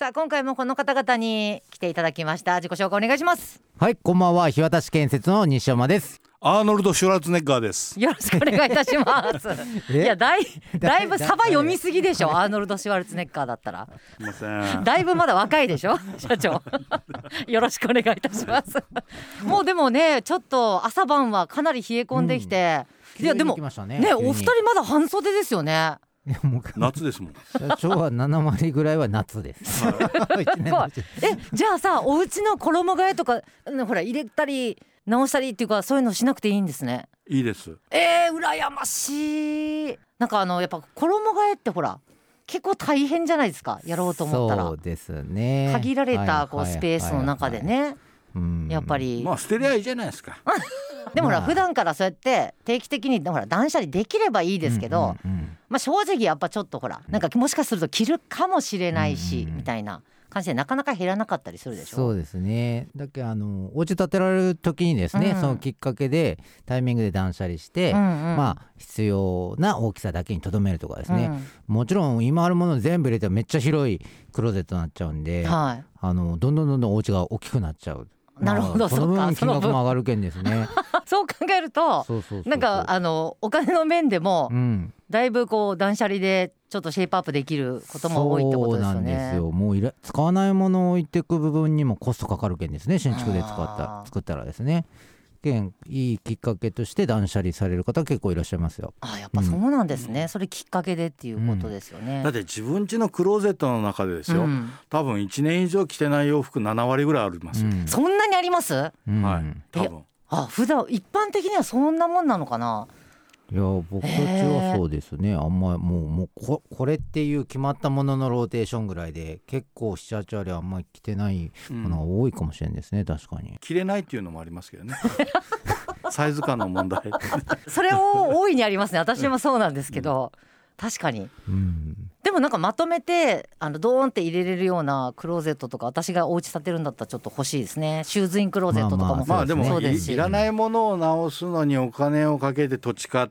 さあ今回もこの方々に来ていただきました。自己紹介お願いします。 はい、こんばんは。日渡建設の西山です。 アーノルド・シュワルツェネッガーです。 よろしくお願いいたしますいやだいぶサバ読みすぎでしょ。アーノルド・シュワルツェネッガーだったらすいません。 だいぶまだ若いでしょ社長よろしくお願いいたしますもうでもねちょっと朝晩はかなり冷え込んできて、いやでも ねお二人まだ半袖ですよね。 いやもう夏ですもん。 社長は7割ぐらいは夏ですじゃあさお家の衣替えとかほら入れたり直したりっていうかそういうのしなくていいんですね。 いいです。 羨ましい。なんかやっぱ衣替えってほら結構大変じゃないですか。やろうと思ったらそうですね。 限られたこうスペースの中でね、やっぱりまあ捨てりゃいいじゃないですかでもほら普段からそうやって定期的にほら断捨離できればいいですけど、まあ正直やっぱちょっとほらなんかもしかすると着るかもしれないし、みたいな感じでなかなか減らなかったりするでしょ。 そうですね。だけお家建てられる時にですね、そのきっかけでタイミングで断捨離して、まあ必要な大きさだけにとどめるとかですね、もちろん今あるもの全部入れてめっちゃ広いクローゼットになっちゃうんで、どんどんお家が大きくなっちゃう。 なるほど、 その分金額も上がるけんですねそう考えるとなんかお金の面でも、だいぶこう断捨離でちょっとシェイプアップできることも多いってことですよね。 そうなんですよ。もう使わないものを置いていく部分にもコストかかるけんですね。新築で作ったらですね。いいきっかけとして断捨離される方結構いらっしゃいますよ。 やっぱそうなんですね、それきっかけでっていうことですよね。 だって自分家のクローゼットの中でですよ、多分1年以上着てない洋服7割ぐらいありますよ、 そんなにあります？はい、 多分普段一般的にはそんなもんなのかな。 いや僕たちはそうですね。あんまもうこれっていう決まったもののローテーションぐらいで結構7、8割あんまり着てないものが多いかもしれないですね。確かに着れないっていうのもありますけどねサイズ感の問題それを大いにありますね。私もそうなんですけど、確かに、でもなんかまとめてドーンって入れれるようなクローゼットとか私がお家建てるんだったらちょっと欲しいですね。シューズインクローゼットとかもでもそうですし、 いらないものを直すのにお金をかけて土地買って、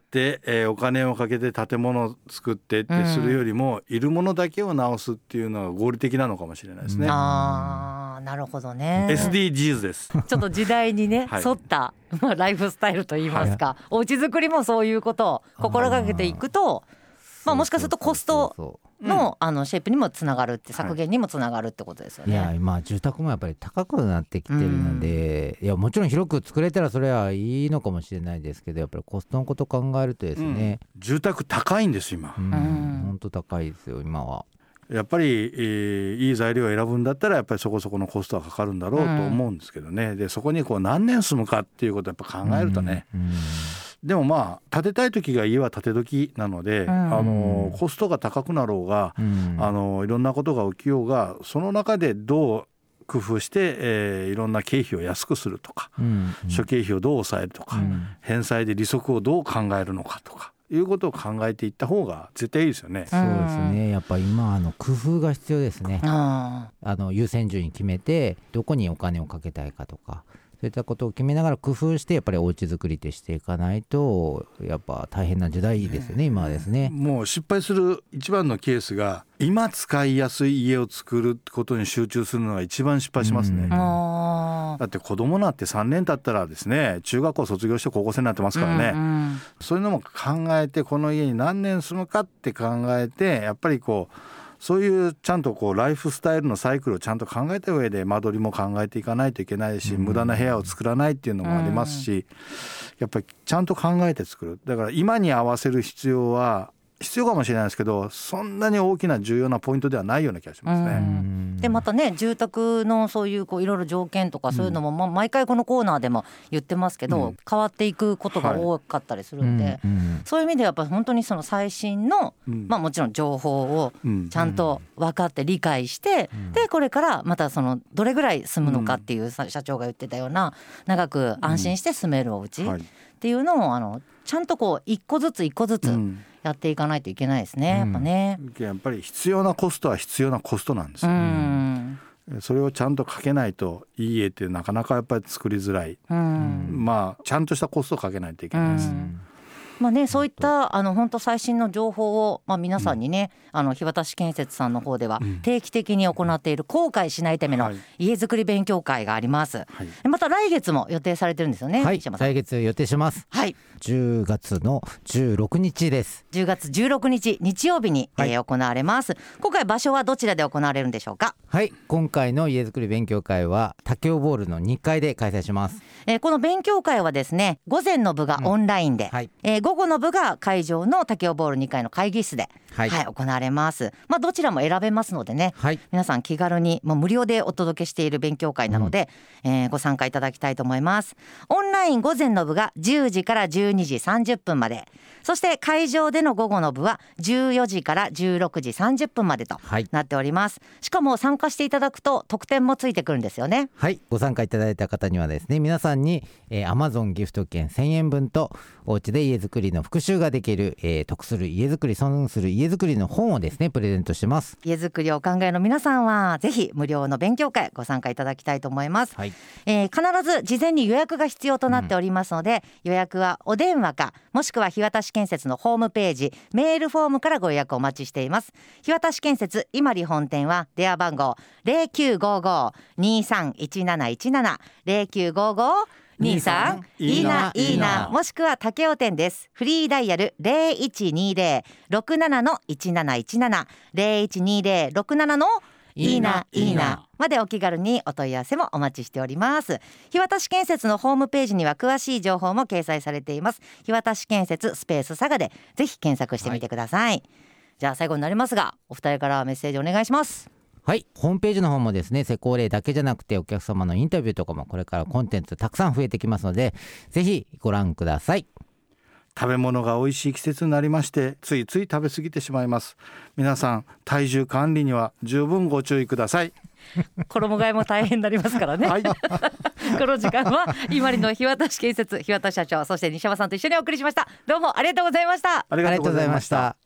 お金をかけて建物を作ってってするよりも、いるものだけを直すっていうのが合理的なのかもしれないですね。 なるほどね。 SDGs ですちょっと時代にね、沿った、ライフスタイルといいますか、お家作りもそういうことを心がけていくと、もしかするとコストのシェイプにもつながるって削減にもつながるってことですよね。 いや今住宅もやっぱり高くなってきてるので、いやもちろん広く作れたらそれはいいのかもしれないですけど、やっぱりコストのことを考えるとですね、 住宅高いんです今。 本当高いですよ今は。 やっぱり、いい材料を選ぶんだったらやっぱりそこそこのコストはかかるんだろうと思うんですけどね、でそこにこう何年住むかっていうことをやっぱ考えるとね、でもまあ建てたい時が家は建て時なので、コストが高くなろうが、いろんなことが起きようがその中でどう工夫して、いろんな経費を安くするとか、諸経費をどう抑えるとか、返済で利息をどう考えるのかとかいうことを考えていった方が絶対いいですよね。 そうですね。やっぱ今工夫が必要ですね。優先順位決めてどこにお金をかけたいかとか、そういったことを決めながら工夫してやっぱりお家作りってしていかないとやっぱ大変な時代ですよね、今はですね。 もう失敗する一番のケースが今使いやすい家を作ることに集中するのが一番失敗しますね。だって子供なんて3年経ったらですね、中学校卒業して高校生になってますからね、そういうのも考えてこの家に何年住むかって考えて、やっぱりこうそういうちゃんとこうライフスタイルのサイクルをちゃんと考えた上で間取りも考えていかないといけないし、無駄な部屋を作らないっていうのもありますし、やっぱりちゃんと考えて作る。だから今に合わせる必要かもしれないですけど、そんなに大きな重要なポイントではないような気がしますね。 でまたね、住宅のそういういろいろ条件とかそういうのも、毎回このコーナーでも言ってますけど、変わっていくことが多かったりするんで、そういう意味でやっぱり本当にその最新の、もちろん情報をちゃんと分かって理解して、でこれからまたそのどれぐらい住むのかっていう社長が言ってたような長く安心して住めるお家っていうのをちゃんとこう一個ずつやっていかないといけないですね、やっぱね。 やっぱり必要なコストは必要なコストなんですよ、それをちゃんとかけないといい家ってなかなかやっぱり作りづらい、ちゃんとしたコストをかけないといけないです。 そういった本当最新の情報を、皆さんにね、日渡建設さんの方では定期的に行っている後悔しないための家づくり勉強会があります、また来月も予定されてるんですよね。 来月予定します。10月の16日です。 10月16日日曜日に、行われます。今回場所はどちらで行われるんでしょうか。 今回の家づくり勉強会は武雄ボールの2階で開催します。 この勉強会はですね、午前の部がオンラインで、午後の部が会場の武雄ボール2階の会議室で、行われます。どちらも選べますのでね、皆さん気軽にもう無料でお届けしている勉強会なので、ご参加いただきたいと思います。オンライン午前の部が10時から12時30分まで、そして会場での午後の部は14時から16時30分までとなっております、しかも参加していただくと特典もついてくるんですよね。 ご参加いただいた方にはですね、皆さんに、Amazon ギフト券1000円分とお家で家づくりの復習ができる、得する家づくり損する家づくりの本をですねプレゼントしてます。 家づくりをお考えの皆さんはぜひ無料の勉強会ご参加いただきたいと思います、必ず事前に予約が必要となっておりますので、予約はお電話かもしくは日渡建設のホームページメールフォームからご予約お待ちしています。日渡建設今里本店は電話番号 0955-231717 0955-23いいないいな、もしくは武雄店です。フリーダイヤル 0120-67-1717 0120-67いいないいなまでお気軽にお問い合わせもお待ちしております。日渡建設のホームページには詳しい情報も掲載されています。日渡建設スペース佐賀でぜひ検索してみてください、じゃあ最後になりますがお二人からメッセージお願いします。 ホームページの方もですね、施工例だけじゃなくてお客様のインタビューとかもこれからコンテンツたくさん増えてきますので、ぜひご覧ください。 食べ物が美味しい季節になりまして、ついつい食べ過ぎてしまいます。皆さん体重管理には十分ご注意ください。 衣替えも大変になりますからね、この時間は今里の日渡建設日渡社長、そして西山さんと一緒にお送りしました。どうもありがとうございました。 ありがとうございました。